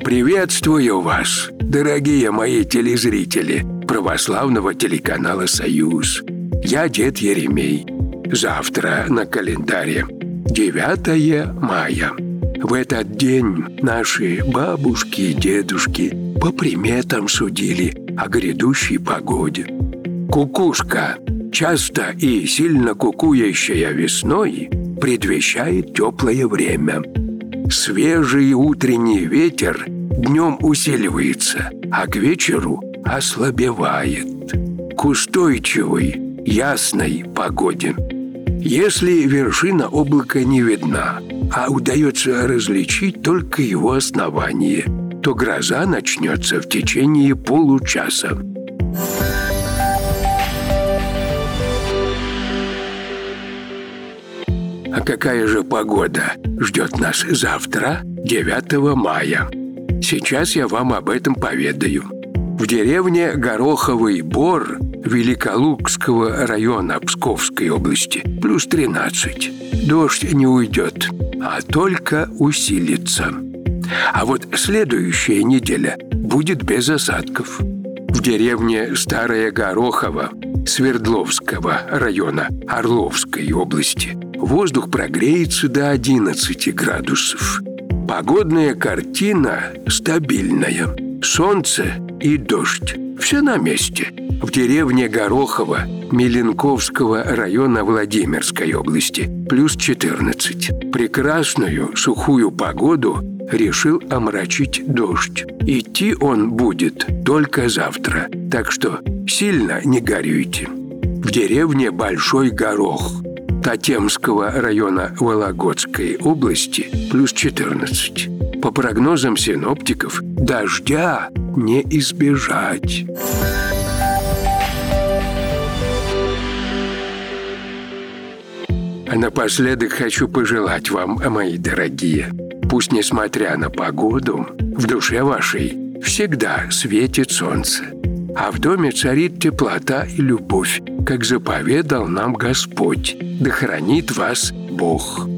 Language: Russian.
Приветствую вас, дорогие мои телезрители православного телеканала «Союз». Я дед Еремей. Завтра на календаре 9 мая. В этот день наши бабушки и дедушки по приметам судили о грядущей погоде. Кукушка, часто и сильно кукующая весной, предвещает теплое время. Свежий утренний ветер днем усиливается, а к вечеру ослабевает. К устойчивой, ясной погоде. Если вершина облака не видна, а удается различить только его основание, то гроза начнется в течение получаса. А какая же погода ждет нас завтра, 9 мая? Сейчас я вам об этом поведаю. В деревне Гороховый Бор Великолукского района Псковской области плюс 13. Дождь не уйдет, а только усилится. А вот следующая неделя будет без осадков. В деревне Старая Горохова Свердловского района Орловской области воздух прогреется до 11 градусов. Погодная картина стабильная. Солнце и дождь. Все на месте. В деревне Горохово Меленковского района Владимирской области плюс 14. Прекрасную сухую погоду решил омрачить дождь. Идти он будет только завтра, так что сильно не горюйте. В деревне Большой Горох Татемского района Вологодской области плюс 14. По прогнозам синоптиков, дождя не избежать. А напоследок хочу пожелать вам, мои дорогие, пусть, несмотря на погоду, в душе вашей всегда светит солнце, а в доме царит теплота и любовь, как заповедал нам Господь. Да хранит вас Бог.